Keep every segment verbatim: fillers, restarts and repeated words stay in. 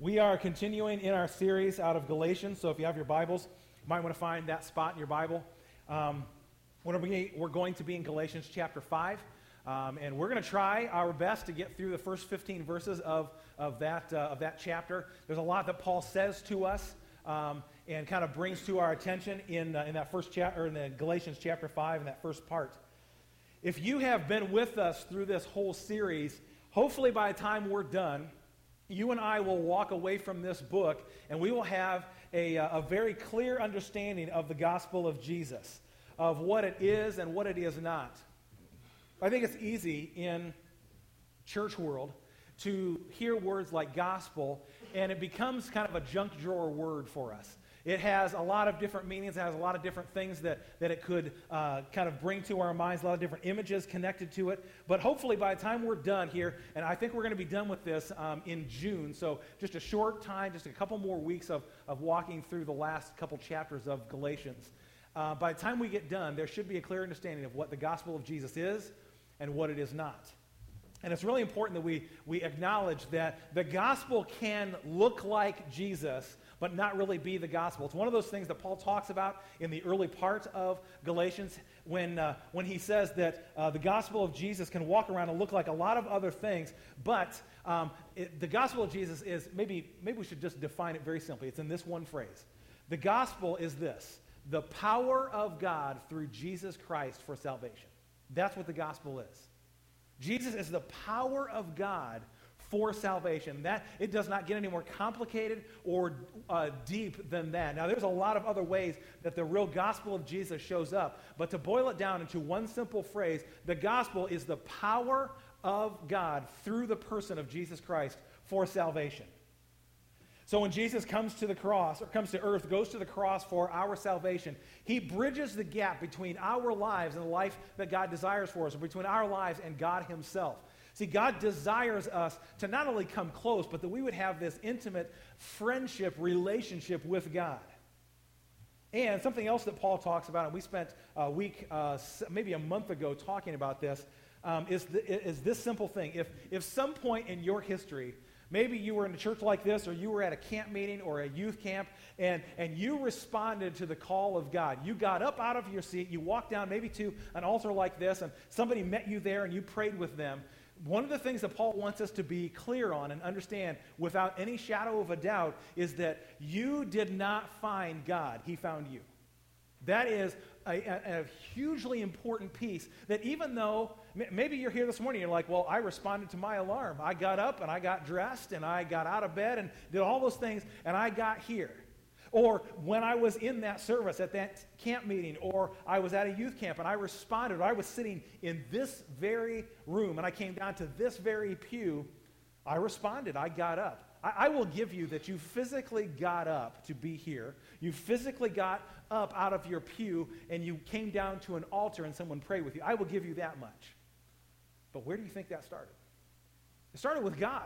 We are continuing in our series out of Galatians, so if you have your Bibles, you might want to find that spot in your Bible. Um, we're going to be in Galatians chapter five, um, and we're going to try our best to get through the first fifteen verses of, of, that, uh, of that chapter. There's a lot that Paul says to us um, and kind of brings to our attention in, uh, in that first chapter, in the Galatians chapter five, in that first part. If you have been with us through this whole series, hopefully by the time we're done, you and I will walk away from this book and we will have a, a very clear understanding of the gospel of Jesus, of what it is and what it is not. I think it's easy in church world to hear words like gospel and it becomes kind of a junk drawer word for us. It has a lot of different meanings. It has a lot of different things that, that it could uh, kind of bring to our minds, a lot of different images connected to it. But hopefully by the time we're done here, and I think we're going to be done with this um, in June, so just a short time, just a couple more weeks of, of walking through the last couple chapters of Galatians. Uh, by the time we get done, there should be a clear understanding of what the gospel of Jesus is and what it is not. And it's really important that we, we acknowledge that the gospel can look like Jesus, but not really be the gospel. It's one of those things that Paul talks about in the early part of Galatians when, uh, when he says that uh, the gospel of Jesus can walk around and look like a lot of other things, but um, it, the gospel of Jesus is, maybe, maybe we should just define it very simply. It's in this one phrase. The gospel is this: the power of God through Jesus Christ for salvation. That's what the gospel is. Jesus is the power of God for salvation. That it does not get any more complicated or uh, deep than that. Now, there's a lot of other ways that the real gospel of Jesus shows up, but to boil it down into one simple phrase, the gospel is the power of God through the person of Jesus Christ for salvation. So when Jesus comes to the cross, or comes to earth, goes to the cross for our salvation, he bridges the gap between our lives and the life that God desires for us, or between our lives and God himself. See, God desires us to not only come close, but that we would have this intimate friendship, relationship with God. And something else that Paul talks about, and we spent a week, uh, maybe a month ago, talking about this, um, is, the, is this simple thing. If, if some point in your history, maybe you were in a church like this, or you were at a camp meeting or a youth camp, and, and you responded to the call of God. You got up out of your seat, you walked down maybe to an altar like this, and somebody met you there and you prayed with them. One of the things that Paul wants us to be clear on and understand without any shadow of a doubt is that you did not find God. He found you. That is a, a, a hugely important piece that even though maybe you're here this morning, you're like, well, I responded to my alarm. I got up and I got dressed and I got out of bed and did all those things and I got here. Or when I was in that service at that camp meeting, or I was at a youth camp and I responded, or I was sitting in this very room and I came down to this very pew, I responded, I got up. I, I will give you that you physically got up to be here. You physically got up out of your pew and you came down to an altar and someone prayed with you. I will give you that much. But where do you think that started? It started with God.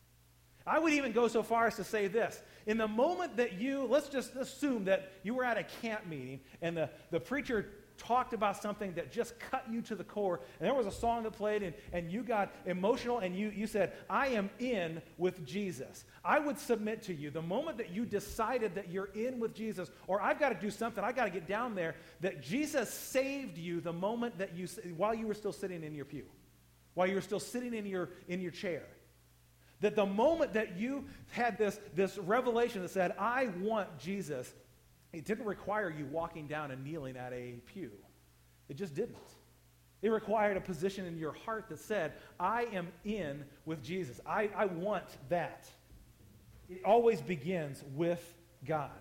I would even go so far as to say this. In the moment that you, let's just assume that you were at a camp meeting and the, the preacher talked about something that just cut you to the core, and there was a song that played and, and you got emotional and you, you said, I am in with Jesus. I would submit to you, the moment that you decided that you're in with Jesus, or I've got to do something, I've got to get down there, that Jesus saved you the moment that you, while you were still sitting in your pew, while you were still sitting in your, in your chair. That the moment that you had this, this revelation that said, I want Jesus, it didn't require you walking down and kneeling at a pew. It just didn't. It required a position in your heart that said, I am in with Jesus. I, I want that. It always begins with God.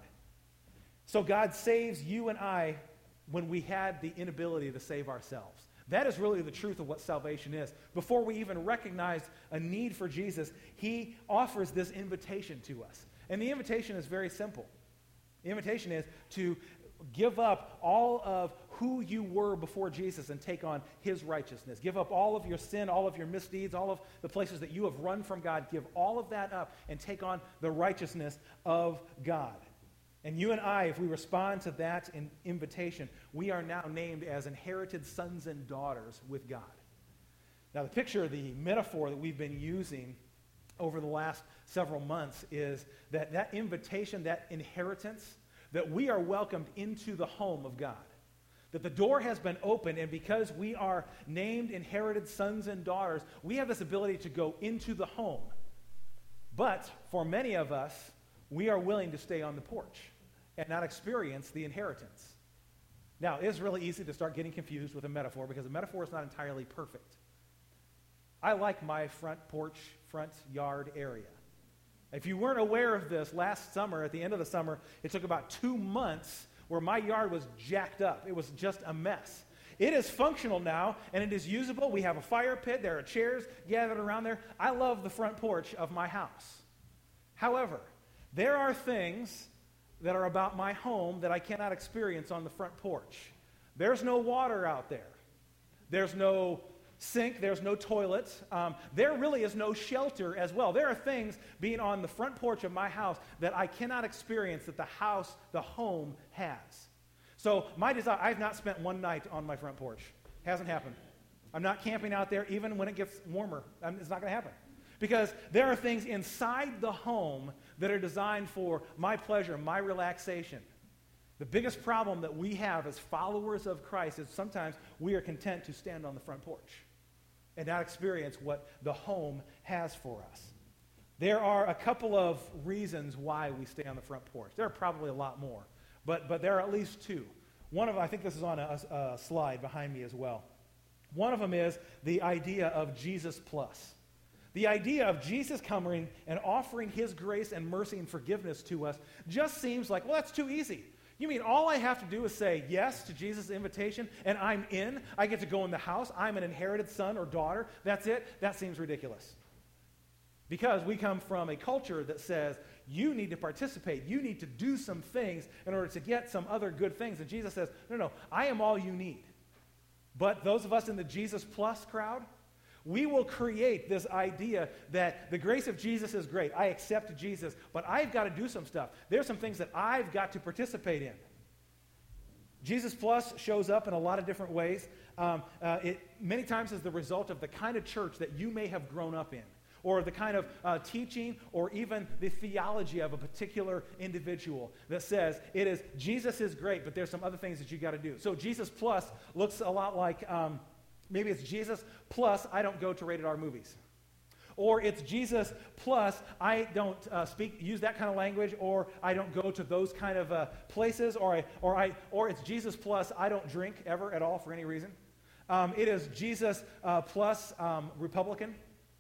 So God saves you and I when we had the inability to save ourselves. That is really the truth of what salvation is. Before we even recognize a need for Jesus, he offers this invitation to us. And the invitation is very simple. The invitation is to give up all of who you were before Jesus and take on his righteousness. Give up all of your sin, all of your misdeeds, all of the places that you have run from God. Give all of that up and take on the righteousness of God. And you and I, if we respond to that in invitation, we are now named as inherited sons and daughters with God. Now, the picture, the metaphor that we've been using over the last several months is that that invitation, that inheritance, that we are welcomed into the home of God. That the door has been opened, and because we are named inherited sons and daughters, we have this ability to go into the home. But for many of us, we are willing to stay on the porch and not experience the inheritance. Now, it's really easy to start getting confused with a metaphor because a metaphor is not entirely perfect. I like my front porch, front yard area. If you weren't aware of this, last summer, at the end of the summer, it took about two months where my yard was jacked up. It was just a mess. It is functional now, and it is usable. We have a fire pit. There are chairs gathered around there. I love the front porch of my house. However, there are things that are about my home that I cannot experience on the front porch. There's no water out there. There's no sink. There's no toilet. Um, there really is no shelter as well. There are things being on the front porch of my house that I cannot experience that the house, the home has. So my desire, I've not spent one night on my front porch. Hasn't happened. I'm not camping out there even when it gets warmer. Um, it's not going to happen. Because there are things inside the home that are designed for my pleasure, my relaxation. The biggest problem that we have as followers of Christ is sometimes we are content to stand on the front porch and not experience what the home has for us. There are a couple of reasons why we stay on the front porch. There are probably a lot more, but, but there are at least two. One of them, I think this is on a, a slide behind me as well. One of them is the idea of Jesus plus. The idea of Jesus coming and offering his grace and mercy and forgiveness to us just seems like, well, that's too easy. You mean all I have to do is say yes to Jesus' invitation and I'm in? I get to go in the house. I'm an inherited son or daughter. That's it? That seems ridiculous. Because we come from a culture that says you need to participate. You need to do some things in order to get some other good things. And Jesus says, no, no, I am all you need. But those of us in the Jesus plus crowd, we will create this idea that the grace of Jesus is great. I accept Jesus, but I've got to do some stuff. There's some things that I've got to participate in. Jesus Plus shows up in a lot of different ways. Um, uh, it many times is the result of the kind of church that you may have grown up in, or the kind of uh, teaching, or even the theology of a particular individual that says it is Jesus is great, but there's some other things that you got to do. So Jesus Plus looks a lot like um, maybe it's Jesus plus I don't go to rated R movies. Or it's Jesus plus I don't uh, speak, use that kind of language, or I don't go to those kind of uh, places, or I, or I, or it's Jesus plus I don't drink ever at all for any reason. Um, it is Jesus uh, plus um, Republican.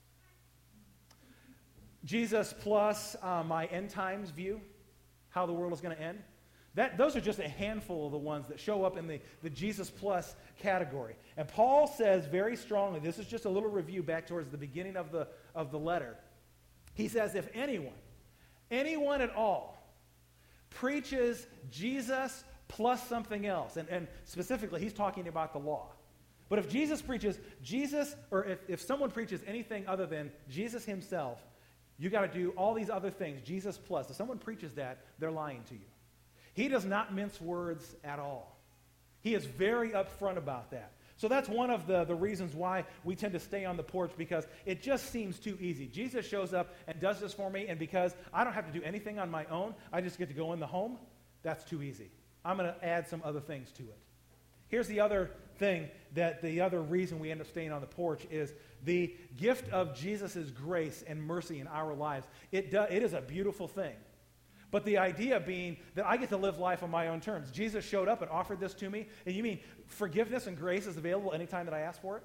Jesus plus uh, my end times view, how the world is going to end. That, those are just a handful of the ones that show up in the, the Jesus plus category. And Paul says very strongly, this is just a little review back towards the beginning of the, of the letter. He says, if anyone, anyone at all, preaches Jesus plus something else, and, and specifically he's talking about the law. But if Jesus preaches Jesus, or if, if someone preaches anything other than Jesus himself, you got to do all these other things, Jesus plus. If someone preaches that, they're lying to you. He does not mince words at all. He is very upfront about that. So that's one of the, the reasons why we tend to stay on the porch, because it just seems too easy. Jesus shows up and does this for me, and because I don't have to do anything on my own, I just get to go in the home, that's too easy. I'm going to add some other things to it. Here's the other thing, that the other reason we end up staying on the porch is the gift of Jesus' grace and mercy in our lives. It, do, it is a beautiful thing. But the idea being that I get to live life on my own terms. Jesus showed up and offered this to me. And you mean forgiveness and grace is available anytime that I ask for it?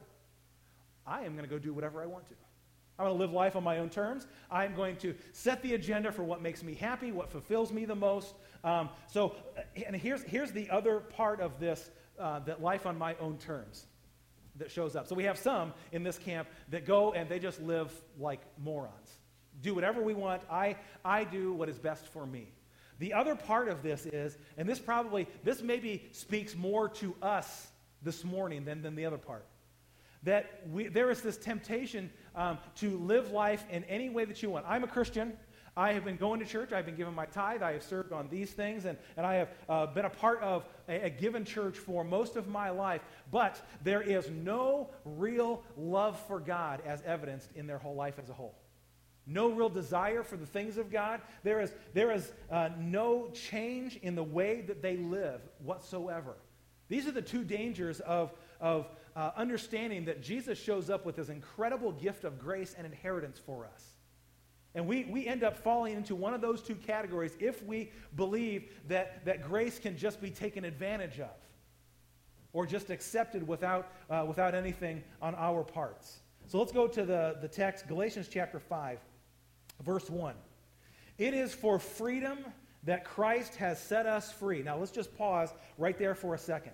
I am going to go do whatever I want to. I'm going to live life on my own terms. I'm going to set the agenda for what makes me happy, what fulfills me the most. Um, so, and here's, here's the other part of this, uh, that life on my own terms that shows up. So we have some in this camp that go and they just live like morons. Do whatever we want. I, I do what is best for me. The other part of this is, and this probably, this maybe speaks more to us this morning than, than the other part, that we, there is this temptation um, to live life in any way that you want. I'm a Christian. I have been going to church. I've been given my tithe. I have served on these things, and, and I have uh, been a part of a, a given church for most of my life, but there is no real love for God as evidenced in their whole life as a whole. no real desire for the things of God. There is, there is uh, no change in the way that they live whatsoever. These are the two dangers of, of uh, understanding that Jesus shows up with this incredible gift of grace and inheritance for us. And we, we end up falling into one of those two categories if we believe that, that grace can just be taken advantage of or just accepted without, uh, without anything on our parts. So let's go to the, the text, Galatians chapter five, verse one. It is for freedom that Christ has set us free. Now let's just pause right there for a second.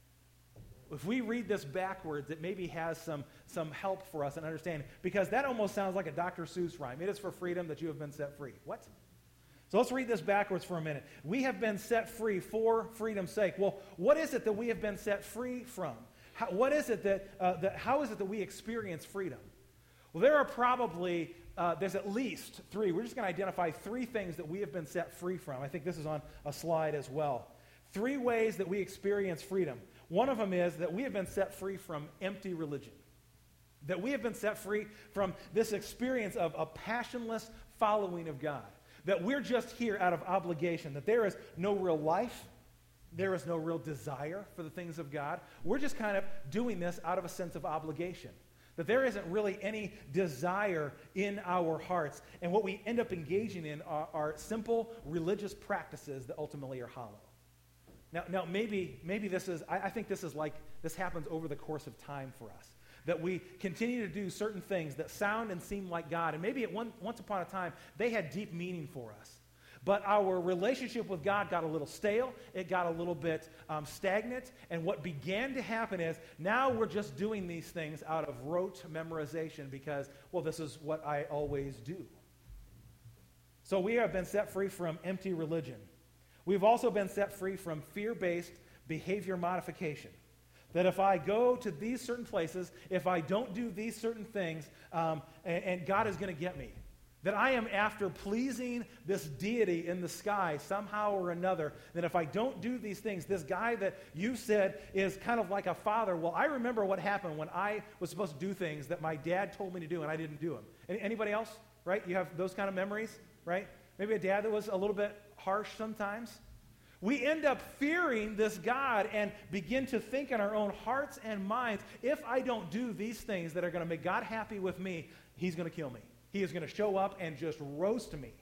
If we read this backwards, it maybe has some, some help for us in understanding, because that almost sounds like a Doctor Seuss rhyme. It is for freedom that you have been set free. What? So let's read this backwards for a minute. We have been set free for freedom's sake. Well, what is it that we have been set free from? How, what is it that, uh, that, how is it that we experience freedom? Well, there are probably, uh, there's at least three. We're just going to identify three things that we have been set free from. I think this is on a slide as well. Three ways that we experience freedom. One of them is that we have been set free from empty religion. That we have been set free from this experience of a passionless following of God. That we're just here out of obligation. That there is no real life. There is no real desire for the things of God. We're just kind of doing this out of a sense of obligation. That there isn't really any desire in our hearts. And what we end up engaging in are, are simple religious practices that ultimately are hollow. Now, now maybe, maybe this is, I, I think this is like, this happens over the course of time for us. That we continue to do certain things that sound and seem like God. And maybe at one, once upon a time, they had deep meaning for us. But our relationship with God got a little stale. It got a little bit um, stagnant. And what began to happen is now we're just doing these things out of rote memorization because, well, this is what I always do. So we have been set free from empty religion. We've also been set free from fear-based behavior modification. That if I go to these certain places, if I don't do these certain things, um, and, and God is going to get me. That I am after pleasing this deity in the sky somehow or another. That if I don't do these things, this guy that you said is kind of like a father. Well, I remember what happened when I was supposed to do things that my dad told me to do and I didn't do them. Any, anybody else, right? You have those kind of memories, right? Maybe a dad that was a little bit harsh sometimes. We end up fearing this God and begin to think in our own hearts and minds, if I don't do these things that are going to make God happy with me, he's going to kill me. He is going to show up and just roast me.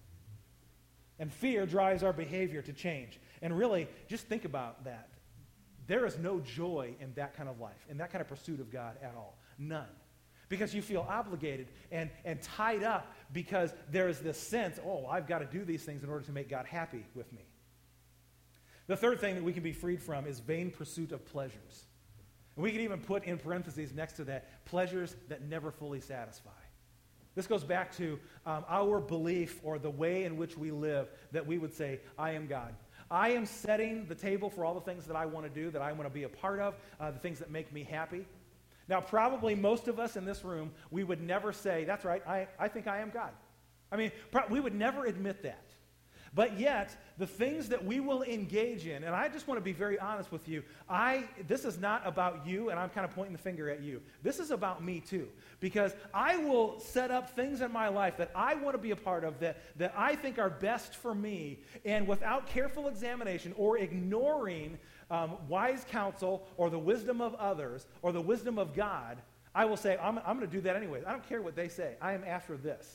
And fear drives our behavior to change. And really, just think about that. There is no joy in that kind of life, in that kind of pursuit of God at all. None. Because you feel obligated and, and tied up because there is this sense, oh, I've got to do these things in order to make God happy with me. The third thing that we can be freed from is vain pursuit of pleasures. And we can even put in parentheses next to that, pleasures that never fully satisfy. This goes back to um, our belief or the way in which we live that we would say, I am God. I am setting the table for all the things that I want to do, that I want to be a part of, uh, the things that make me happy. Now, probably most of us in this room, we would never say, that's right, I, I think I am God. I mean, pro- we would never admit that. But yet, the things that we will engage in, and I just want to be very honest with you, I this is not about you, and I'm kind of pointing the finger at you. This is about me too. Because I will set up things in my life that I want to be a part of, that, that I think are best for me, and without careful examination or ignoring um, wise counsel or the wisdom of others or the wisdom of God, I will say, I'm, I'm going to do that anyways. I don't care what they say. I am after this.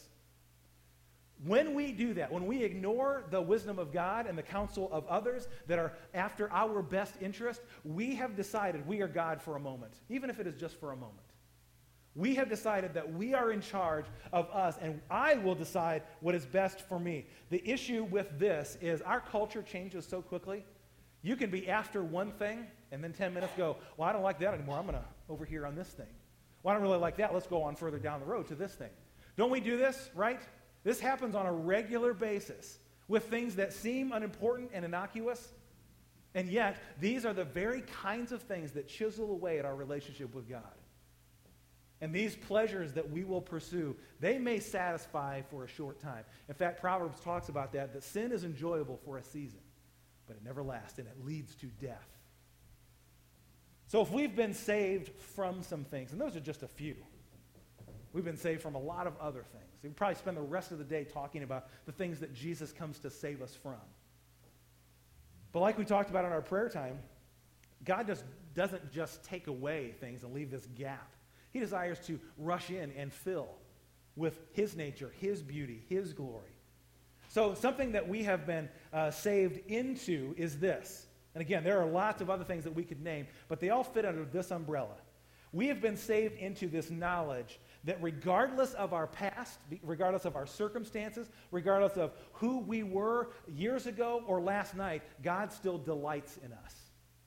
When we do that, when we ignore the wisdom of God and the counsel of others that are after our best interest, we have decided we are God for a moment, even if it is just for a moment. We have decided that we are in charge of us, and I will decide what is best for me. The issue with this is our culture changes so quickly. You can be after one thing, and then ten minutes go, well, I don't like that anymore. I'm going to over here on this thing. Well, I don't really like that. Let's go on further down the road to this thing. Don't we do this, right? This happens on a regular basis with things that seem unimportant and innocuous, and yet these are the very kinds of things that chisel away at our relationship with God. And these pleasures that we will pursue, they may satisfy for a short time. In fact, Proverbs talks about that, that sin is enjoyable for a season, but it never lasts, and it leads to death. So if we've been saved from some things, and those are just a few, We've been saved from a lot of other things. We probably spend the rest of the day talking about the things that Jesus comes to save us from. But like we talked about in our prayer time, God just doesn't just take away things and leave this gap. He desires to rush in and fill with his nature, his beauty, his glory. So something that we have been uh, saved into is this. And again, there are lots of other things that we could name, but they all fit under this umbrella. We have been saved into this knowledge that regardless of our past, regardless of our circumstances, regardless of who we were years ago or last night, God still delights in us.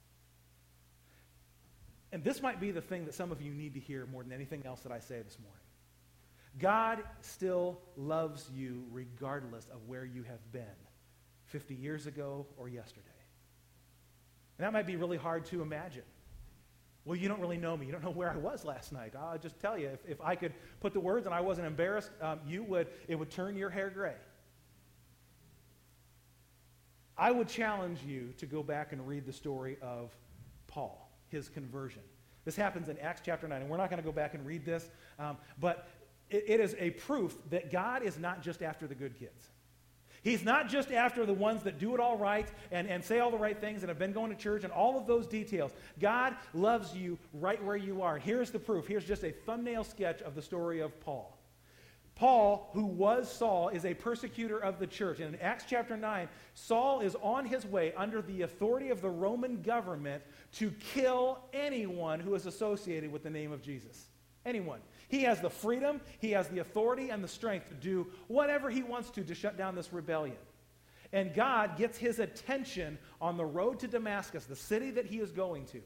And this might be the thing that some of you need to hear more than anything else that I say this morning. God still loves you regardless of where you have been fifty years ago or yesterday. And that might be really hard to imagine. Well, you don't really know me. You don't know where I was last night. I'll just tell you, if, if I could put the words and I wasn't embarrassed, um, you would, it would turn your hair gray. I would challenge you to go back and read the story of Paul, his conversion. This happens in Acts chapter nine, and we're not going to go back and read this, um, but it, it is a proof that God is not just after the good kids. He's not just after the ones that do it all right and, and say all the right things and have been going to church and all of those details. God loves you right where you are. And here's the proof. Here's just a thumbnail sketch of the story of Paul. Paul, who was Saul, is a persecutor of the church. And in Acts chapter nine, Saul is on his way under the authority of the Roman government to kill anyone who is associated with the name of Jesus. Anyone. He has the freedom, he has the authority and the strength to do whatever he wants to to shut down this rebellion. And God gets his attention on the road to Damascus, the city that he is going to,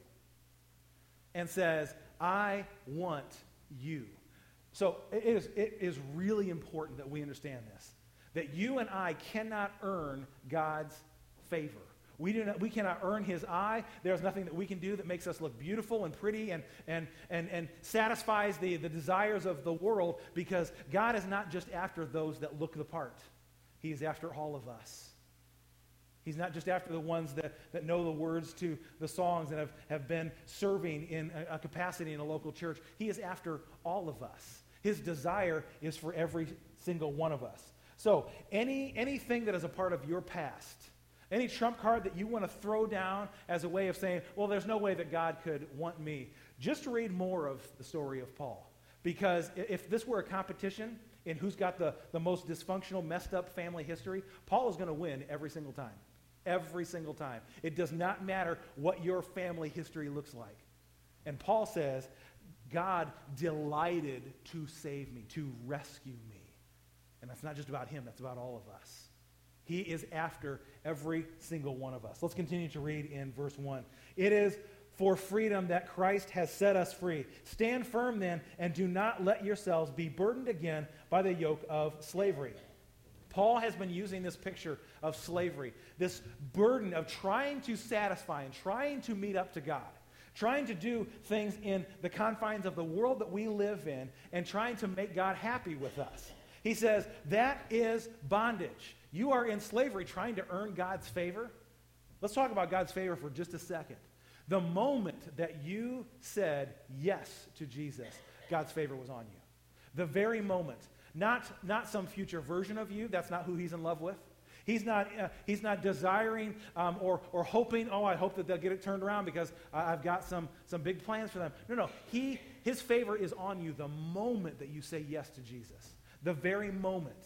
and says, I want you. So it is, it is really important that we understand this, that you and I cannot earn God's favor. We, do not, we cannot earn his eye. There's nothing that we can do that makes us look beautiful and pretty and, and, and, and satisfies the, the desires of the world, because God is not just after those that look the part. He is after all of us. He's not just after the ones that, that know the words to the songs and have, have been serving in a, a capacity in a local church. He is after all of us. His desire is for every single one of us. So any anything that is a part of your past, any trump card that you want to throw down as a way of saying, well, there's no way that God could want me, just read more of the story of Paul. Because if this were a competition in who's got the, the most dysfunctional, messed up family history, Paul is going to win every single time. Every single time. It does not matter what your family history looks like. And Paul says, God delighted to save me, to rescue me. And that's not just about him, that's about all of us. He is after every single one of us. Let's continue to read in verse one. It is for freedom that Christ has set us free. Stand firm then, and do not let yourselves be burdened again by the yoke of slavery. Paul has been using this picture of slavery, this burden of trying to satisfy and trying to meet up to God, trying to do things in the confines of the world that we live in, and trying to make God happy with us. He says, that is bondage. You are in slavery trying to earn God's favor. Let's talk about God's favor for just a second. The moment that you said yes to Jesus, God's favor was on you. The very moment. Not, not some future version of you. That's not who he's in love with. He's not, uh, he's not desiring um, or, or hoping, oh, I hope that they'll get it turned around because I've got some, some big plans for them. No, no. He, his favor is on you the moment that you say yes to Jesus. The very moment.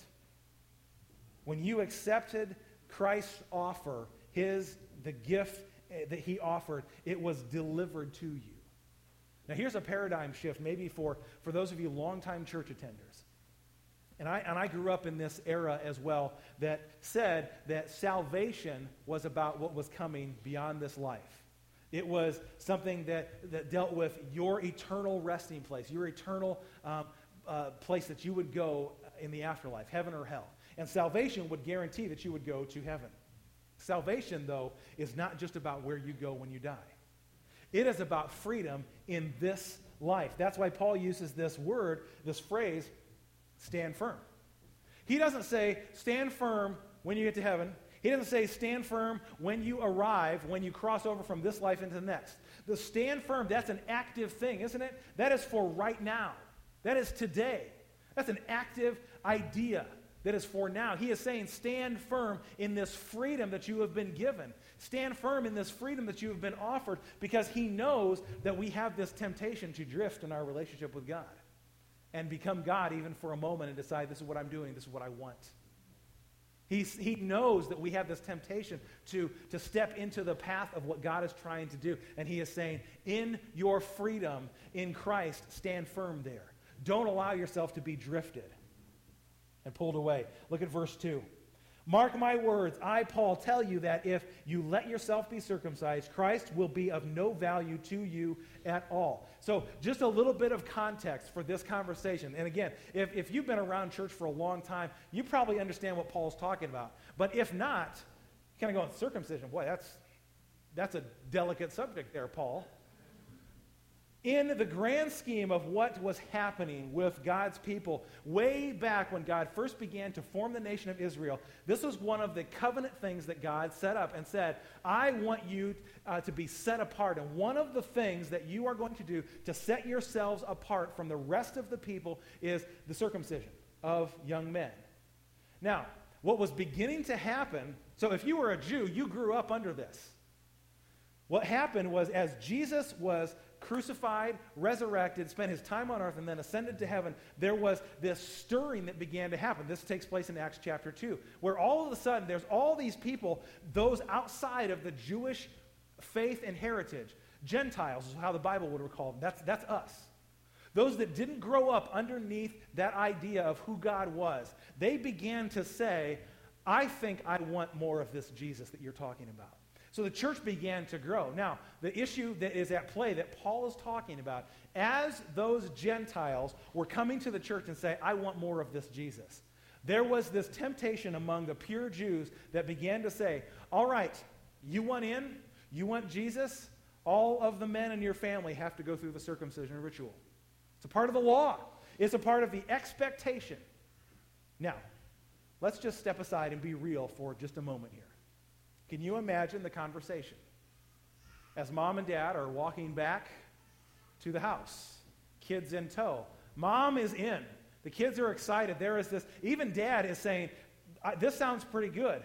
When you accepted Christ's offer, his, the gift that he offered, it was delivered to you. Now here's a paradigm shift maybe for, for those of you longtime church attenders. And I, and I grew up in this era as well that said that salvation was about what was coming beyond this life. It was something that, that dealt with your eternal resting place, your eternal um, uh, place that you would go in the afterlife, heaven or hell. And salvation would guarantee that you would go to heaven. Salvation, though, is not just about where you go when you die. It is about freedom in this life. That's why Paul uses this word, this phrase, stand firm. He doesn't say stand firm when you get to heaven. He doesn't say stand firm when you arrive, when you cross over from this life into the next. The stand firm, that's an active thing, isn't it? That is for right now. That is today. That's an active idea that is for now. He is saying, stand firm in this freedom that you have been given. Stand firm in this freedom that you have been offered, because he knows that we have this temptation to drift in our relationship with God and become God even for a moment and decide, this is what I'm doing, this is what I want. He's, he knows that we have this temptation to, to step into the path of what God is trying to do. And he is saying, in your freedom in Christ, stand firm there. Don't allow yourself to be drifted and pulled away. Look at verse two. Mark my words, I, Paul, tell you that if you let yourself be circumcised, Christ will be of no value to you at all. So just a little bit of context for this conversation. And again, if, if you've been around church for a long time, you probably understand what Paul's talking about. But if not, you kind of go, circumcision, boy, that's, that's a delicate subject there, Paul. In the grand scheme of what was happening with God's people, way back when God first began to form the nation of Israel, this was one of the covenant things that God set up and said, I want you uh, to be set apart. And one of the things that you are going to do to set yourselves apart from the rest of the people is the circumcision of young men. Now, what was beginning to happen, so if you were a Jew, you grew up under this. What happened was, as Jesus was crucified, resurrected, spent his time on earth, and then ascended to heaven, there was this stirring that began to happen. This takes place in Acts chapter two, where all of a sudden there's all these people, those outside of the Jewish faith and heritage. Gentiles is how the Bible would recall them. That's, that's us. Those that didn't grow up underneath that idea of who God was, they began to say, I think I want more of this Jesus that you're talking about. So the church began to grow. Now, the issue that is at play that Paul is talking about, as those Gentiles were coming to the church and say, I want more of this Jesus, there was this temptation among the pure Jews that began to say, all right, you want in? You want Jesus? All of the men in your family have to go through the circumcision ritual. It's a part of the law. It's a part of the expectation. Now, let's just step aside and be real for just a moment here. Can you imagine the conversation as mom and dad are walking back to the house, kids in tow? Mom is in. The kids are excited. There is this, even dad is saying, this sounds pretty good.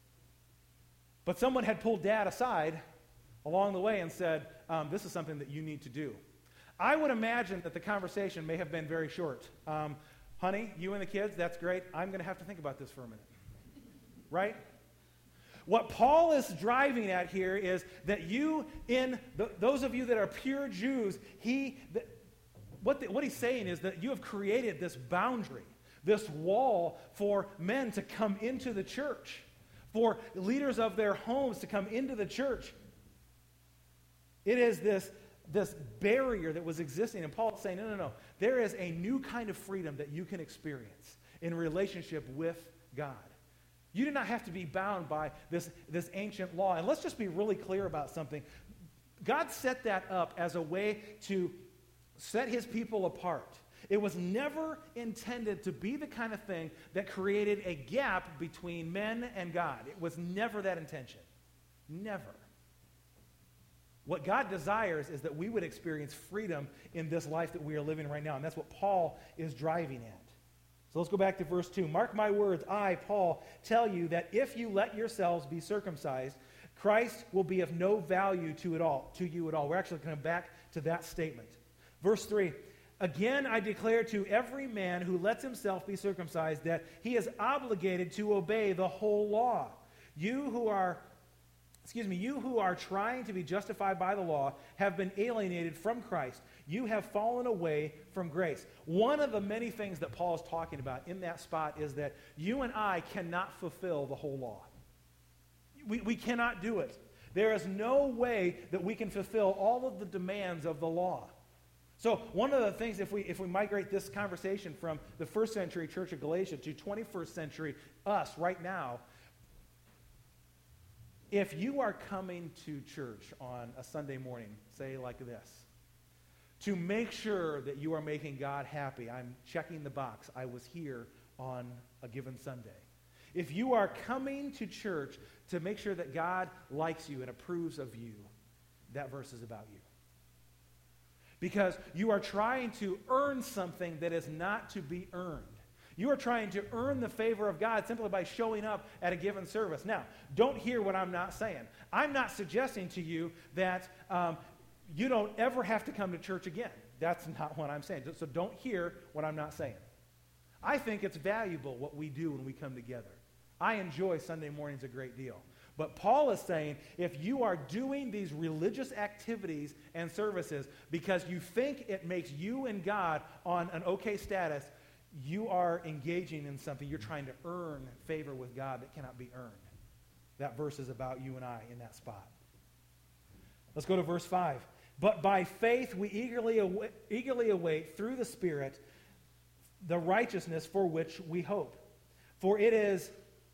But someone had pulled dad aside along the way and said, um, this is something that you need to do. I would imagine that the conversation may have been very short. Um, honey, you and the kids, that's great. I'm going to have to think about this for a minute. Right? What Paul is driving at here is that you, in the, those of you that are pure Jews, he, the, what, the, what he's saying is that you have created this boundary, this wall for men to come into the church, for leaders of their homes to come into the church. It is this, this barrier that was existing, and Paul is saying, no, no, no. There is a new kind of freedom that you can experience in relationship with God. You do not have to be bound by this, this ancient law. And let's just be really clear about something. God set that up as a way to set his people apart. It was never intended to be the kind of thing that created a gap between men and God. It was never that intention. Never. What God desires is that we would experience freedom in this life that we are living right now. And that's what Paul is driving at. So let's go back to verse two. Mark my words, I, Paul, tell you that if you let yourselves be circumcised, Christ will be of no value to it all, to you at all. We're actually going to come back to that statement. Verse three, again I declare to every man who lets himself be circumcised that he is obligated to obey the whole law. You who are Excuse me, you who are trying to be justified by the law have been alienated from Christ. You have fallen away from grace. One of the many things that Paul is talking about in that spot is that you and I cannot fulfill the whole law. We, we cannot do it. There is no way that we can fulfill all of the demands of the law. So one of the things, if we if we migrate this conversation from the first century church of Galatia to twenty-first century us right now, if you are coming to church on a Sunday morning, say like this, to make sure that you are making God happy, I'm checking the box, I was here on a given Sunday. If you are coming to church to make sure that God likes you and approves of you, that verse is about you. because you are trying to earn something that is not to be earned. You are trying to earn the favor of God simply by showing up at a given service. Now, don't hear what I'm not saying. I'm not suggesting to you that um, you don't ever have to come to church again. That's not what I'm saying. So don't hear what I'm not saying. I think it's valuable what we do when we come together. I enjoy Sunday mornings a great deal. But Paul is saying if you are doing these religious activities and services because you think it makes you and God on an okay status, you are engaging in something. You're trying to earn favor with God that cannot be earned. That verse is about you and I in that spot. Let's go to verse five. But by faith we eagerly await, eagerly await through the Spirit the righteousness for which we hope. For it is,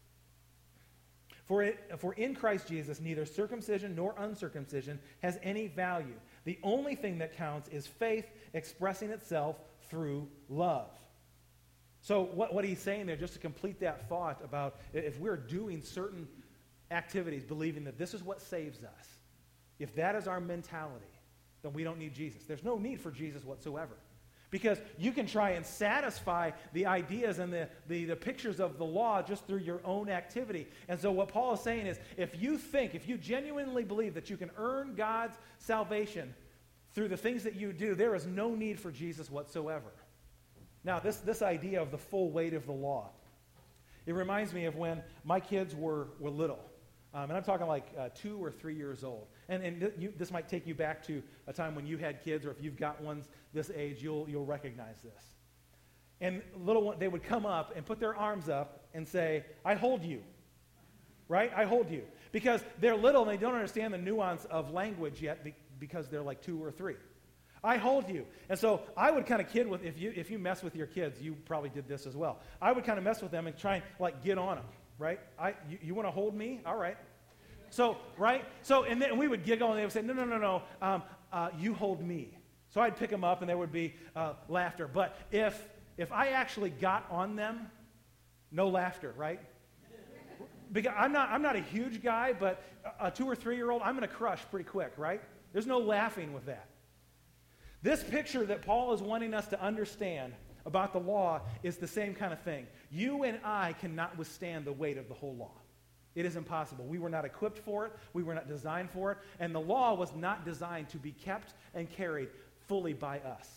for it, for in Christ Jesus neither circumcision nor uncircumcision has any value. The only thing that counts is faith expressing itself through love. So what, what he's saying there, just to complete that thought about if we're doing certain activities, believing that this is what saves us, if that is our mentality, then we don't need Jesus. There's no need for Jesus whatsoever. Because you can try and satisfy the ideas and the, the, the pictures of the law just through your own activity. And so what Paul is saying is, if you think, if you genuinely believe that you can earn God's salvation through the things that you do, there is no need for Jesus whatsoever. Now, this, this idea of the full weight of the law, it reminds me of when my kids were, were little. Um, and I'm talking like uh, two or three years old. And, and th- you, this might take you back to a time when you had kids, or if you've got ones this age, you'll, you'll recognize this. And little one, they would come up and put their arms up and say, I hold you. Right? I hold you. Because they're little and they don't understand the nuance of language yet be- because they're like two or three. I hold you. And so I would kind of kid with, if you if you mess with your kids, you probably did this as well. I would kind of mess with them and try and like get on them. Right? I, you, you want to hold me? All right. So, right? So, and then we would giggle and they would say, no, no, no, no, um, uh, you hold me. So I'd pick them up and there would be uh, laughter. But if if I actually got on them, no laughter, right? Because I'm not, I'm not a huge guy, but a two or three-year-old, I'm going to crush pretty quick, right? There's no laughing with that. This picture that Paul is wanting us to understand about the law is the same kind of thing. You and I cannot withstand the weight of the whole law. It is impossible. We were not equipped for it. We were not designed for it. And the law was not designed to be kept and carried fully by us.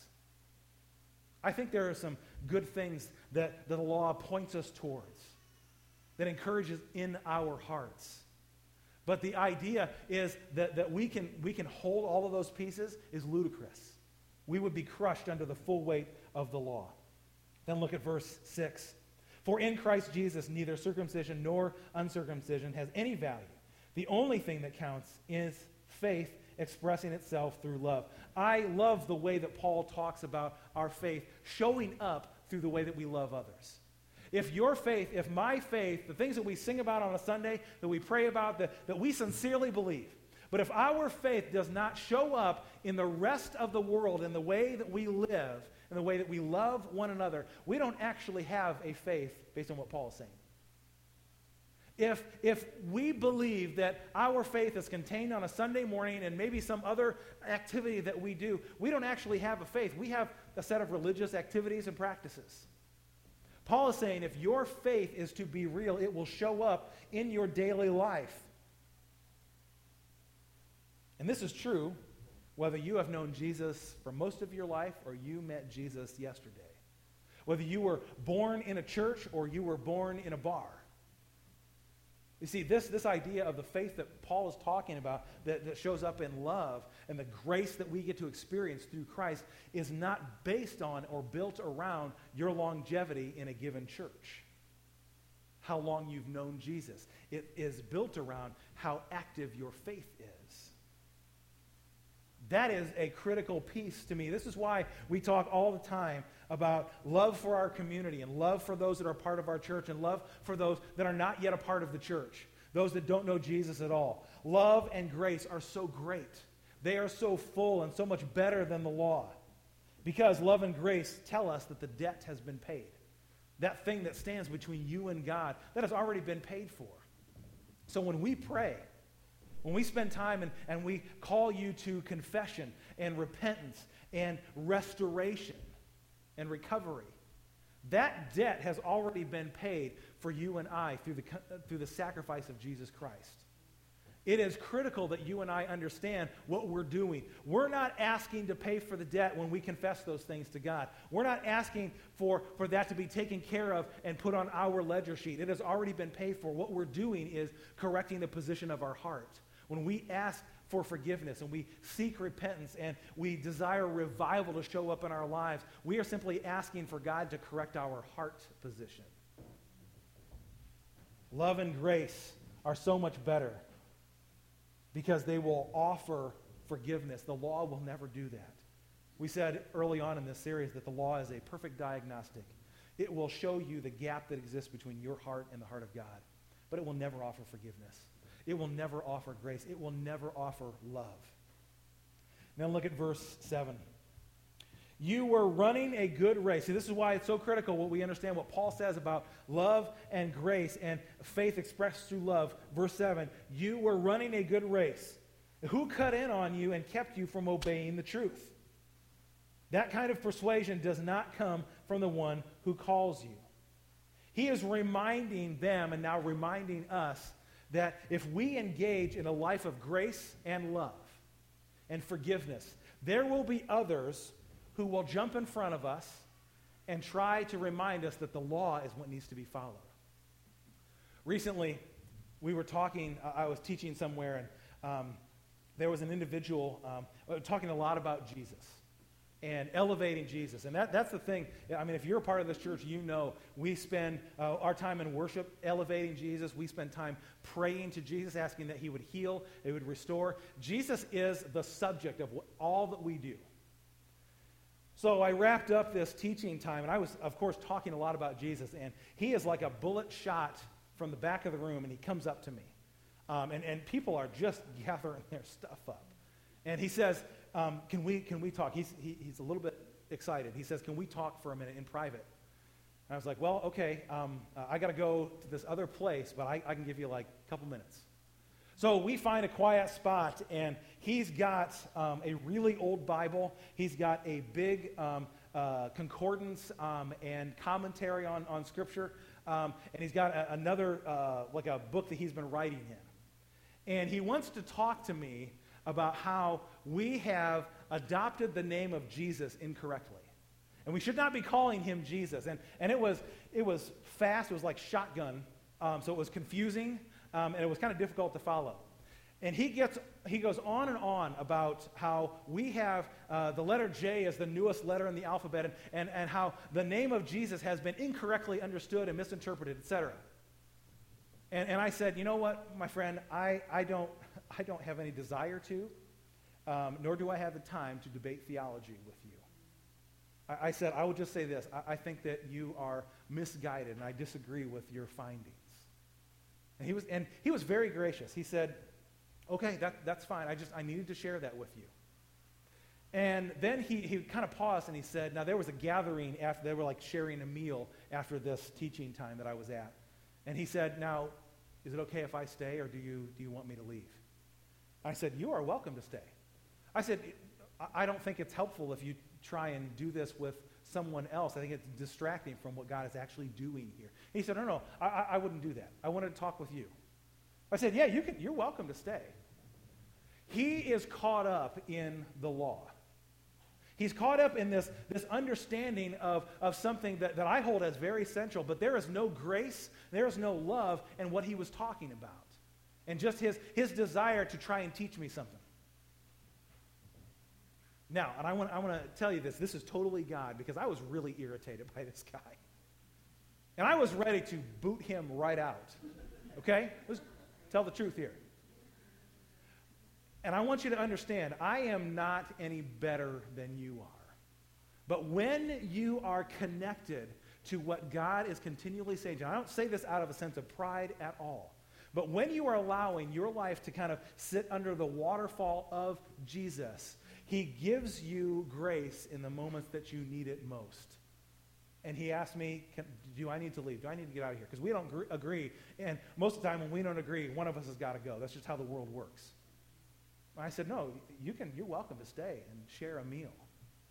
I think there are some good things that, that the law points us towards, that encourages in our hearts. But the idea is that, that we can, we can hold all of those pieces is ludicrous. We would be crushed under the full weight of the law. Then look at verse six. For in Christ Jesus neither circumcision nor uncircumcision has any value. The only thing that counts is faith expressing itself through love. I love the way that Paul talks about our faith showing up through the way that we love others. If your faith, if my faith, the things that we sing about on a Sunday, that we pray about, that, that we sincerely believe, but if our faith does not show up in the rest of the world, in the way that we live, in the way that we love one another, we don't actually have a faith based on what Paul is saying. If, if we believe that our faith is contained on a Sunday morning and maybe some other activity that we do, we don't actually have a faith. We have a set of religious activities and practices. Paul is saying if your faith is to be real, it will show up in your daily life. And this is true whether you have known Jesus for most of your life or you met Jesus yesterday. Whether you were born in a church or you were born in a bar. You see, this, this idea of the faith that Paul is talking about that, that shows up in love and the grace that we get to experience through Christ is not based on or built around your longevity in a given church. How long you've known Jesus. It is built around how active your faith is. That is a critical piece to me. This is why we talk all the time about love for our community and love for those that are part of our church and love for those that are not yet a part of the church, those that don't know Jesus at all. Love and grace are so great. They are so full and so much better than the law because love and grace tell us that the debt has been paid. That thing that stands between you and God, that has already been paid for. So when we pray, when we spend time and, and we call you to confession and repentance and restoration and recovery. That debt has already been paid for you and I through the, through the sacrifice of Jesus Christ. It is critical that you and I understand what we're doing. We're not asking to pay for the debt when we confess those things to God. We're not asking for, for that to be taken care of and put on our ledger sheet. It has already been paid for. What we're doing is correcting the position of our heart. When we ask for forgiveness and we seek repentance and we desire revival to show up in our lives, we are simply asking for God to correct our heart position. Love and grace are so much better because they will offer forgiveness. The law will never do that. We said early on in this series that the law is a perfect diagnostic. It will show you the gap that exists between your heart and the heart of God, but it will never offer forgiveness. It will never offer grace. It will never offer love. Now look at verse seven. You were running a good race. See, this is why it's so critical what we understand what Paul says about love and grace and faith expressed through love. Verse seven, you were running a good race. Who cut in on you and kept you from obeying the truth? That kind of persuasion does not come from the one who calls you. He is reminding them and now reminding us that if we engage in a life of grace and love and forgiveness, there will be others who will jump in front of us and try to remind us that the law is what needs to be followed. Recently, we were talking, uh, I was teaching somewhere, and um, there was an individual um, talking a lot about Jesus and elevating Jesus. And that, that's the thing. I mean, if you're a part of this church, you know we spend uh, our time in worship elevating Jesus. We spend time praying to Jesus, asking that he would heal, he would restore. Jesus is the subject of what, all that we do. So I wrapped up this teaching time, and I was, of course, talking a lot about Jesus, and he is like a bullet shot from the back of the room, and he comes up to me. Um, and, and people are just gathering their stuff up. And he says, um, can we can we talk? He's, he, he's a little bit excited. He says, can we talk for a minute in private? And I was like, well, okay, um, uh, I got to go to this other place, but I, I can give you like a couple minutes. So we find a quiet spot, and he's got um, a really old Bible. He's got a big um, uh, concordance um, and commentary on, on Scripture, um, and he's got a, another, uh, like a book that he's been writing in. And he wants to talk to me about how we have adopted the name of Jesus incorrectly. And we should not be calling him Jesus. And, and it was it was fast. It was like shotgun, um, so it was confusing. Um, and it was kind of difficult to follow. And he gets he goes on and on about how we have uh, the letter J as the newest letter in the alphabet, and, and, and how the name of Jesus has been incorrectly understood and misinterpreted, et cetera. And, and I said, you know what, my friend, I, I, don't, I don't have any desire to, um, nor do I have the time to debate theology with you. I, I said, I will just say this. I, I think that you are misguided, and I disagree with your findings. And he was, and he was very gracious. He said, okay, that, that's fine. I just, I needed to share that with you. And then he, he kind of paused and he said, now there was a gathering after, they were like sharing a meal after this teaching time that I was at. And he said, now, is it okay if I stay, or do you, do you want me to leave? I said, you are welcome to stay. I said, I don't think it's helpful if you try and do this with someone else. I think it's distracting from what God is actually doing here. He said, no, no, I, I wouldn't do that. I wanted to talk with you. I said, yeah, you can, you're welcome to stay. He is caught up in the law. He's caught up in this, this understanding of, of something that, that I hold as very essential, but there is no grace, there is no love in what he was talking about. And just his, his desire to try and teach me something. Now, and I want, I want to tell you this, this is totally God, because I was really irritated by this guy. And I was ready to boot him right out. Okay? Let's tell the truth here. And I want you to understand, I am not any better than you are. But when you are connected to what God is continually saying to you, I don't say this out of a sense of pride at all, but when you are allowing your life to kind of sit under the waterfall of Jesus, he gives you grace in the moments that you need it most. And he asked me, can, do I need to leave? Do I need to get out of here? Because we don't gr- agree. And most of the time when we don't agree, one of us has got to go. That's just how the world works. I said, no, you can, you're welcome to stay and share a meal.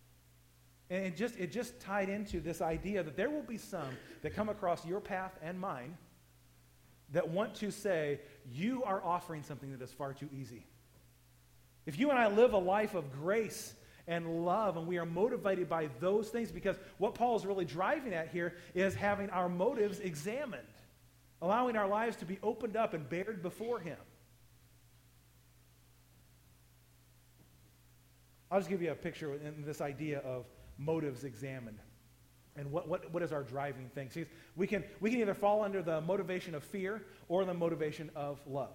And it just, it just tied into this idea that there will be some that come across your path and mine that want to say, you are offering something that is far too easy. If you and I live a life of grace and love, and we are motivated by those things, because what Paul is really driving at here is having our motives examined, allowing our lives to be opened up and bared before him. I'll just give you a picture in this idea of motives examined. And what, what, what is our driving thing? See, we can, we can either fall under the motivation of fear or the motivation of love.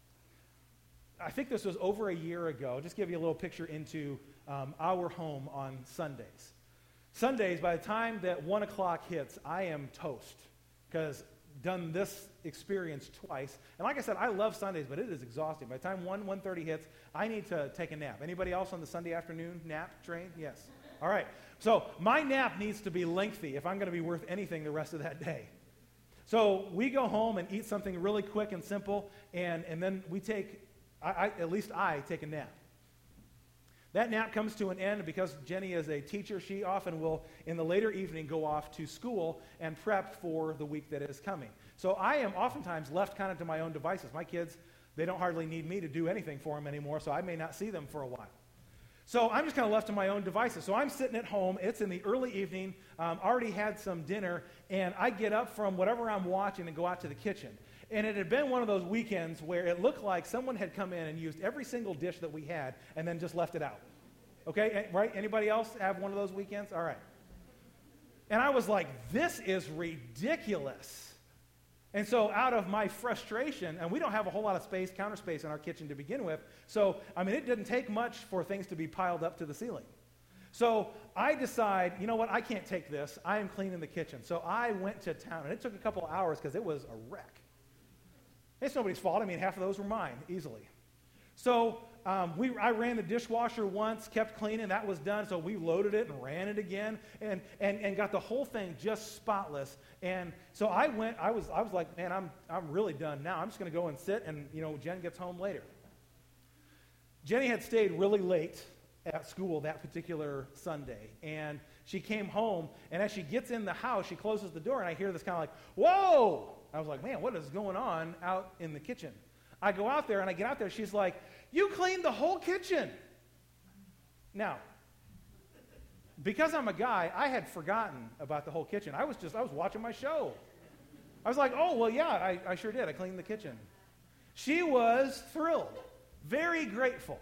I think this was over a year ago. I'll just give you a little picture into um, our home on Sundays. Sundays, by the time that one o'clock hits, I am toast because done this experience twice. And like I said, I love Sundays, but it is exhausting. By the time one, one thirty hits, I need to take a nap. Anybody else on the Sunday afternoon nap train? Yes. All right. So my nap needs to be lengthy if I'm going to be worth anything the rest of that day. So we go home and eat something really quick and simple, and, and then we take, I, I, at least I take a nap. That nap comes to an end because Jenny is a teacher. She often will, in the later evening, go off to school and prep for the week that is coming. So I am oftentimes left kind of to my own devices. My kids, they don't hardly need me to do anything for them anymore, so I may not see them for a while. So I'm just kind of left to my own devices. So I'm sitting at home. It's in the early evening. Um, already had some dinner, and I get up from whatever I'm watching and go out to the kitchen. And it had been one of those weekends where it looked like someone had come in and used every single dish that we had and then just left it out. Okay, right? Anybody else have one of those weekends? All right. And I was like, this is ridiculous. And so out of my frustration, and we don't have a whole lot of space, counter space in our kitchen to begin with, so, I mean, it didn't take much for things to be piled up to the ceiling. So I decide, you know what, I can't take this. I am cleaning the kitchen. So I went to town, and it took a couple of hours because it was a wreck. It's nobody's fault. I mean, half of those were mine, easily. So um, we, I ran the dishwasher once, kept cleaning. That was done. So we loaded it and ran it again and, and, and got the whole thing just spotless. And so I went, I was, I was like, man, I'm, I'm really done now. I'm just going to go and sit, and, you know, Jen gets home later. Jenny had stayed really late at school that particular Sunday. And she came home, and as she gets in the house, she closes the door, and I hear this kind of like, whoa! I was like, man, what is going on out in the kitchen? I go out there, and I get out there. She's like, you cleaned the whole kitchen. Now, because I'm a guy, I had forgotten about the whole kitchen. I was just, I was watching my show. I was like, oh, well, yeah, I, I sure did. I cleaned the kitchen. She was thrilled, very grateful.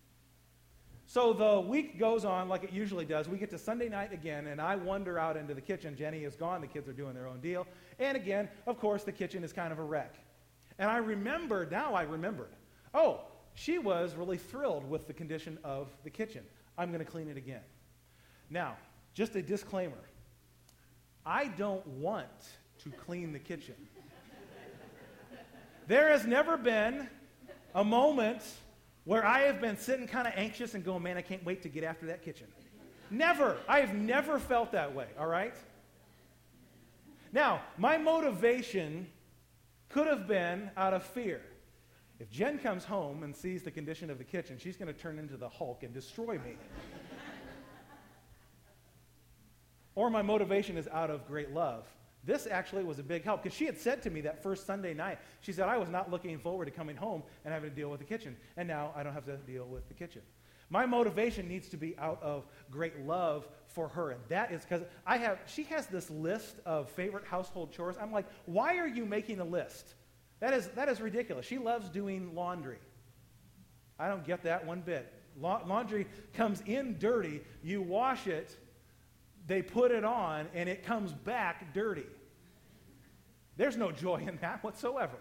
So the week goes on like it usually does. We get to Sunday night again, and I wander out into the kitchen. Jenny is gone. The kids are doing their own deal. And again, of course, the kitchen is kind of a wreck. And I remembered, now I remembered, oh, she was really thrilled with the condition of the kitchen. I'm going to clean it again. Now, just a disclaimer. I don't want to clean the kitchen. There has never been a moment where I have been sitting kind of anxious and going, man, I can't wait to get after that kitchen. Never. I have never felt that way, all right? Now, my motivation could have been out of fear. If Jen comes home and sees the condition of the kitchen, she's going to turn into the Hulk and destroy me. Or my motivation is out of great love. This actually was a big help because she had said to me that first Sunday night, she said, I was not looking forward to coming home and having to deal with the kitchen. And now I don't have to deal with the kitchen. My motivation needs to be out of great love for her. And that is because I have, she has this list of favorite household chores. I'm like, why are you making a list? That is, that is ridiculous. She loves doing laundry. I don't get that one bit. La- laundry comes in dirty. You wash it. They put it on, and it comes back dirty. There's no joy in that whatsoever.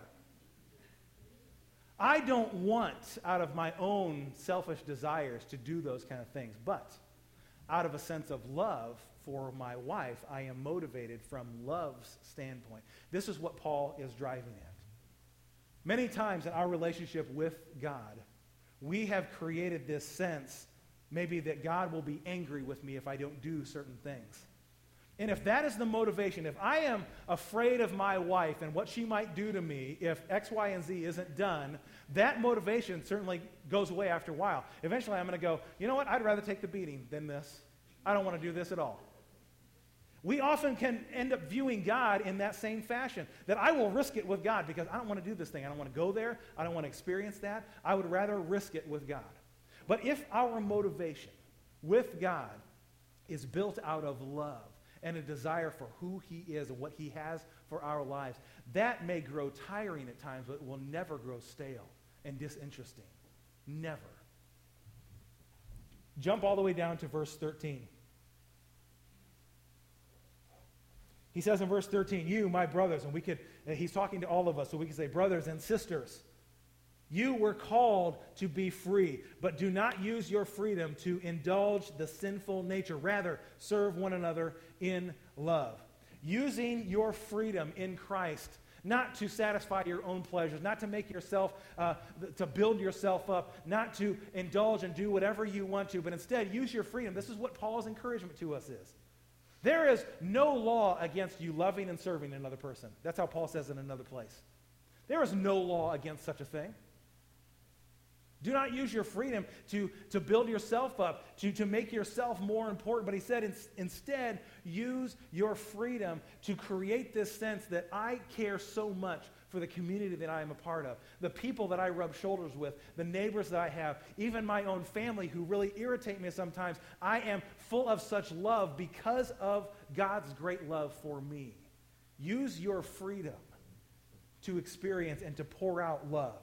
I don't want, out of my own selfish desires, to do those kind of things. But out of a sense of love for my wife, I am motivated from love's standpoint. This is what Paul is driving at. Many times in our relationship with God, we have created this sense maybe that God will be angry with me if I don't do certain things. And if that is the motivation, if I am afraid of my wife and what she might do to me if X, Y, and Z isn't done, that motivation certainly goes away after a while. Eventually I'm going to go, you know what, I'd rather take the beating than this. I don't want to do this at all. We often can end up viewing God in that same fashion, that I will risk it with God because I don't want to do this thing. I don't want to go there. I don't want to experience that. I would rather risk it with God. But if our motivation with God is built out of love and a desire for who he is and what he has for our lives, that may grow tiring at times, but it will never grow stale and disinteresting. Never. Jump all the way down to verse thirteen. He says in verse thirteen, you, my brothers, and we could, he's talking to all of us, so we can say brothers and sisters, you were called to be free, but do not use your freedom to indulge the sinful nature. Rather, serve one another in love. Using your freedom in Christ, not to satisfy your own pleasures, not to make yourself, uh, to build yourself up, not to indulge and do whatever you want to, but instead use your freedom. This is what Paul's encouragement to us is. There is no law against you loving and serving another person. That's how Paul says in another place. There is no law against such a thing. Do not use your freedom to, to build yourself up, to, to make yourself more important. But he said, in, instead, use your freedom to create this sense that I care so much for the community that I am a part of, the people that I rub shoulders with, the neighbors that I have, even my own family who really irritate me sometimes. I am full of such love because of God's great love for me. Use your freedom to experience and to pour out love.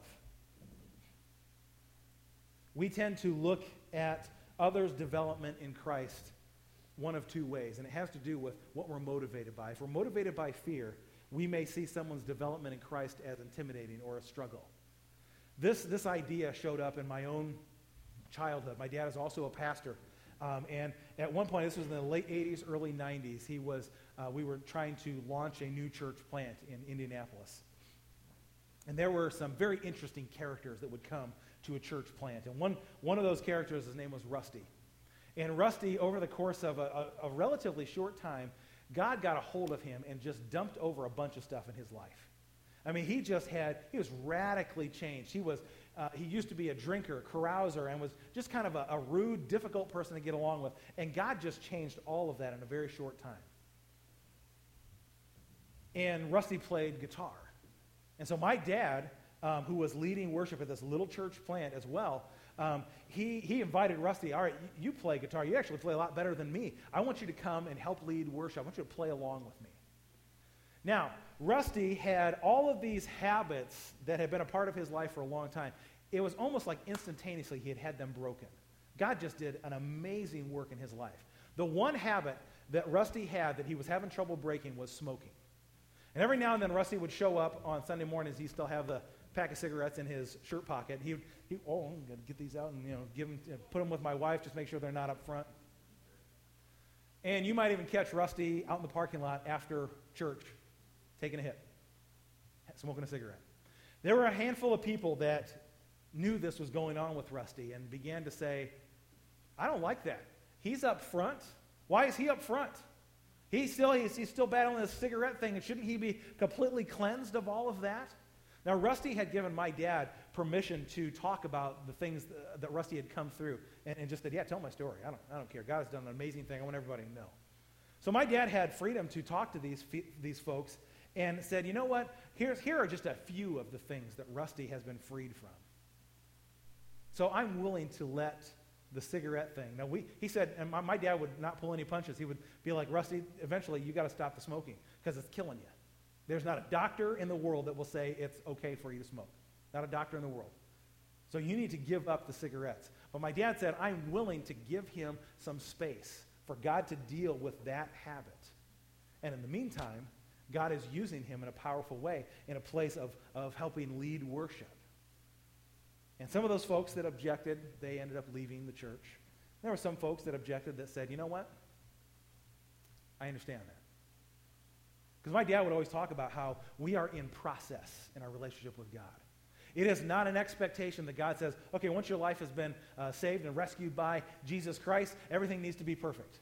We tend to look at others' development in Christ one of two ways, and it has to do with what we're motivated by. If we're motivated by fear, we may see someone's development in Christ as intimidating or a struggle. This, this idea showed up in my own childhood. My dad is also a pastor, um, and at one point, this was in the late eighties, early nineties, he was, uh, we were trying to launch a new church plant in Indianapolis. And there were some very interesting characters that would come to a church plant. And one, one of those characters, his name was Rusty. And Rusty, over the course of a, a, a relatively short time, God got a hold of him and just dumped over a bunch of stuff in his life. I mean, he just had, he was radically changed. He was, uh, he used to be a drinker, carouser, and was just kind of a, a rude, difficult person to get along with. And God just changed all of that in a very short time. And Rusty played guitar. And so my dad, um, who was leading worship at this little church plant as well, um, he, he invited Rusty, all right, you, you play guitar. You actually play a lot better than me. I want you to come and help lead worship. I want you to play along with me. Now, Rusty had all of these habits that had been a part of his life for a long time. It was almost like instantaneously he had had them broken. God just did an amazing work in his life. The one habit that Rusty had that he was having trouble breaking was smoking. And every now and then, Rusty would show up on Sunday mornings. He'd still have the pack of cigarettes in his shirt pocket. He would, he, oh, I'm going to get these out and, you know, give them, put them with my wife, just make sure they're not up front. And you might even catch Rusty out in the parking lot after church, taking a hit, smoking a cigarette. There were a handful of people that knew this was going on with Rusty and began to say, I don't like that. He's up front. Why is he up front? He's still, he's, he's still battling this cigarette thing, and shouldn't he be completely cleansed of all of that? Now, Rusty had given my dad permission to talk about the things that, that Rusty had come through, and, and just said, yeah, tell my story. I don't, I don't care. God has done an amazing thing. I want everybody to know. So my dad had freedom to talk to these, these folks and said, you know what? Here's, here are just a few of the things that Rusty has been freed from. So I'm willing to let the cigarette thing. Now, we, he said, and my, my dad would not pull any punches. He would be like, Rusty, eventually you got to stop the smoking because it's killing you. There's not a doctor in the world that will say it's okay for you to smoke. Not a doctor in the world. So you need to give up the cigarettes. But my dad said, I'm willing to give him some space for God to deal with that habit. And in the meantime, God is using him in a powerful way in a place of, of helping lead worship. And some of those folks that objected, they ended up leaving the church. There were some folks that objected that said, you know what? I understand that. Because my dad would always talk about how we are in process in our relationship with God. It is not an expectation that God says, okay, once your life has been uh, saved and rescued by Jesus Christ, everything needs to be perfect.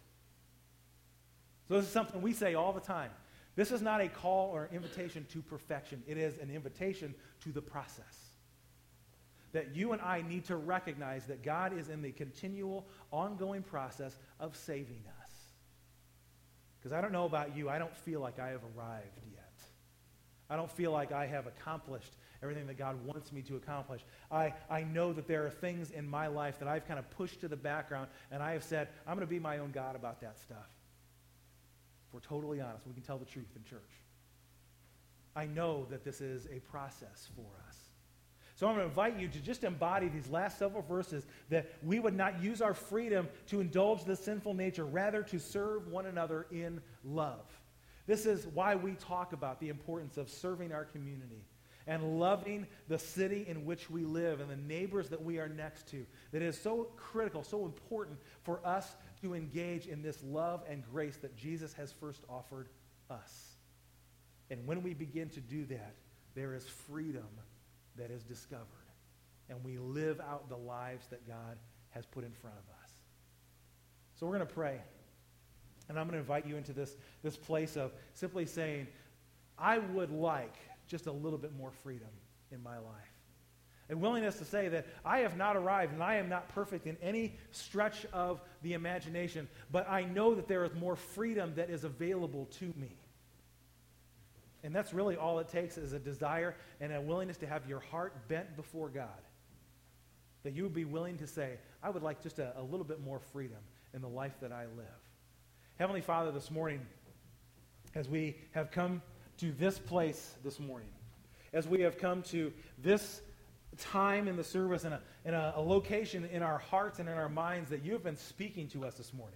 So this is something we say all the time. This is not a call or invitation to perfection. It is an invitation to the process. that you and I need to recognize that God is in the continual, ongoing process of saving us. Because I don't know about you, I don't feel like I have arrived yet. I don't feel like I have accomplished everything that God wants me to accomplish. I, I know that there are things in my life that I've kind of pushed to the background, and I have said, I'm going to be my own God about that stuff. If we're totally honest, we can tell the truth in church. I know that this is a process for us. So I'm going to invite you to just embody these last several verses, that we would not use our freedom to indulge the sinful nature, rather to serve one another in love. This is why we talk about the importance of serving our community and loving the city in which we live and the neighbors that we are next to. That is so critical, so important for us to engage in this love and grace that Jesus has first offered us. And when we begin to do that, there is freedom that is discovered. And we live out the lives that God has put in front of us. So we're going to pray. And I'm going to invite you into this, this place of simply saying, I would like just a little bit more freedom in my life. A willingness to say that I have not arrived and I am not perfect in any stretch of the imagination, but I know that there is more freedom that is available to me. And that's really all it takes, is a desire and a willingness to have your heart bent before God. That you would be willing to say, I would like just a, a little bit more freedom in the life that I live. Heavenly Father, this morning, as we have come to this place this morning, as we have come to this time in the service and a, in a, a location in our hearts and in our minds that you have been speaking to us this morning,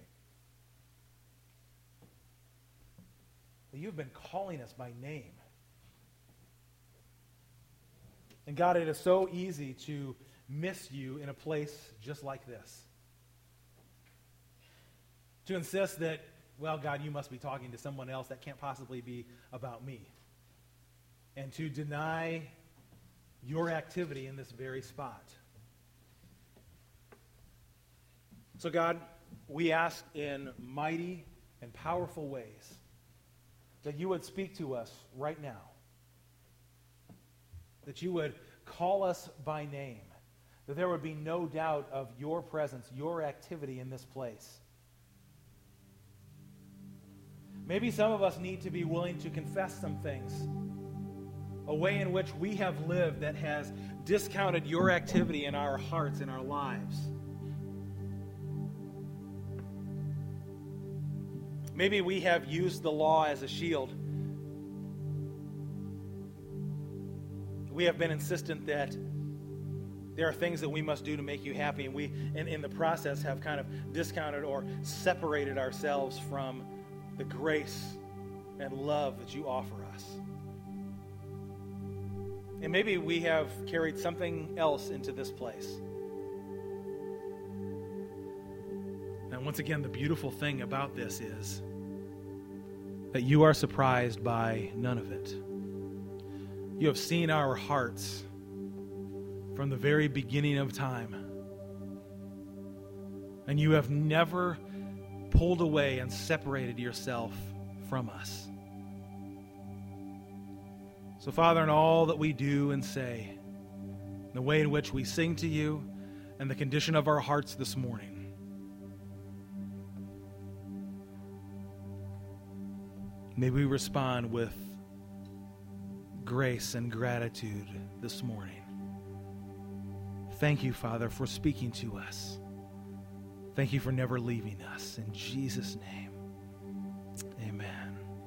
that you've been calling us by name. And God, it is so easy to miss you in a place just like this. To insist that, well, God, you must be talking to someone else. That can't possibly be about me. And to deny your activity in this very spot. So, God, we ask in mighty and powerful ways that you would speak to us right now. That you would call us by name. That there would be no doubt of your presence, your activity in this place. Maybe some of us need to be willing to confess some things. A way in which we have lived that has discounted your activity in our hearts, in our lives. Maybe we have used the law as a shield. We have been insistent that there are things that we must do to make you happy, and we, in, in the process, have kind of discounted or separated ourselves from the grace and love that you offer us. And maybe we have carried something else into this place. And once again, the beautiful thing about this is that you are surprised by none of it. You have seen our hearts from the very beginning of time. And you have never pulled away and separated yourself from us. So, Father, in all that we do and say, the way in which we sing to you, and the condition of our hearts this morning, may we respond with grace and gratitude this morning. Thank you, Father, for speaking to us. Thank you for never leaving us. In Jesus' name.